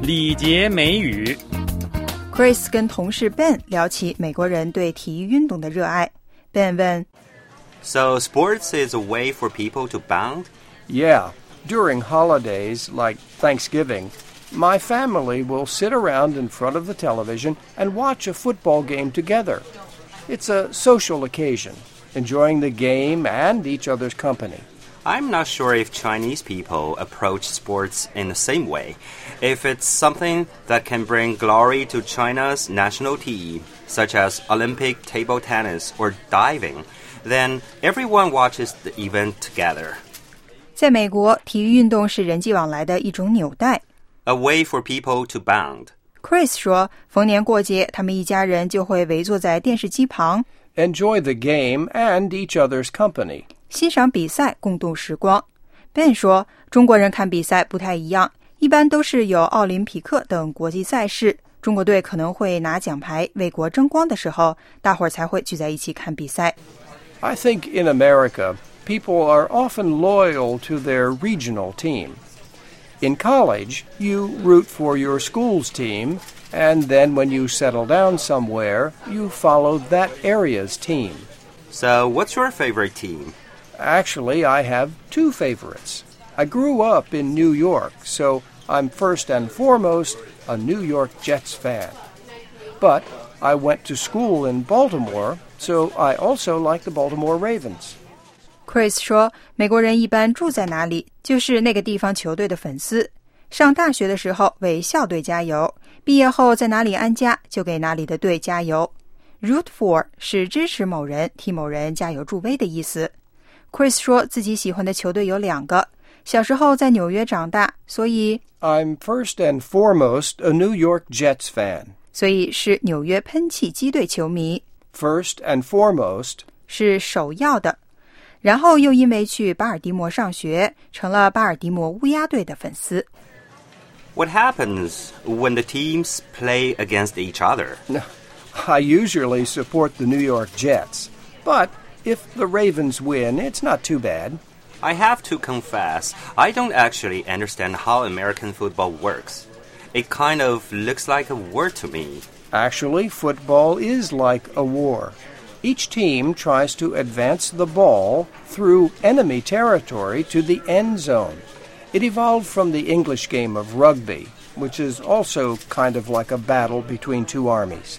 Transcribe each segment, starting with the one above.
礼节美语。 Chris 跟同事 Ben 聊起美国人对体育运动的热爱。 Ben 问 So sports is a way for people to bond? Yeah, during holidays like Thanksgiving, my family will sit around in front of the television and watch a football game together. It's a social occasion, enjoying the game and each other's company. I'm not sure if Chinese people approach sports in the same way. If it's something that can bring glory to China's national team, such as Olympic table tennis or diving, then everyone watches the event together. 在美国，体育运动是人际往来的一种纽带。 A way for people to bond. Chris 说，逢年过节，他们一家人就会围坐在电视机旁， Enjoy the game and each other's company. 欣赏比赛，共度时光。 Ben 说，中国人看比赛不太一样，一般都是有奥林匹克等国际赛事，中国队可能会拿奖牌为国争光的时候，大伙儿才会聚在一起看比赛。 I think in America, people are often loyal to their regional team. In college, you root for your school's team, and then when you settle down somewhere, you follow that area's team. So what's your favorite team? Actually, I have two favorites. I grew up in New York, so I'm first and foremost a New York Jets fan. But I went to school in Baltimore, so I also like the Baltimore Ravens. Chris 说，美国人一般住在哪里，就是那个地方球队的粉丝。上大学的时候为校队加油，毕业后在哪里安家，就给哪里的队加油。Root for 是支持某人，替某人加油助威的意思。Chris 说自己喜欢的球队有2个，小时候在纽约长大，所以 I'm first and foremost a New York Jets fan. 所以是纽约喷气机队球迷。 First and foremost 是首要的。然后又因为去巴尔的摩上学，成了巴尔的摩乌鸦队的粉丝。 What happens when the teams play against each other? I usually support the New York Jets, but if the Ravens win, it's not too bad. I have to confess, I don't actually understand how American football works. It kind of looks like a war to me. Actually, football is like a war. Each team tries to advance the ball through enemy territory to the end zone. It evolved from the English game of rugby, which is also kind of like a battle between two armies.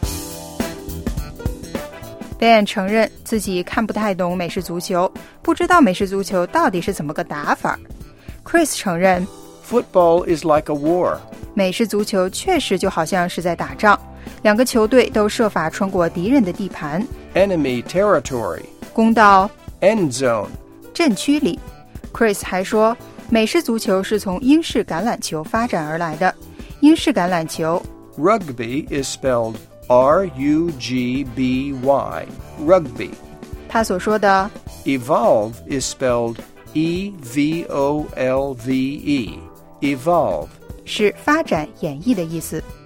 Ben 承认自己看不太懂美式足球，不知道美式足球到底是怎么个打法。Chris 承认 Football is like a war. 美式足球确实就好像是在打仗，两个球队都设法穿过敌人的地盘 Enemy territory. 攻到 End zone. 阵区里。Chris 还说，美式足球是从英式橄榄球发展而来的。英式橄榄球 Rugby is spelled R-U-G-B-Y. Rugby. 他所说的 Evolve is spelled E-V-O-L-V-E. Evolve. 是发展演绎的意思。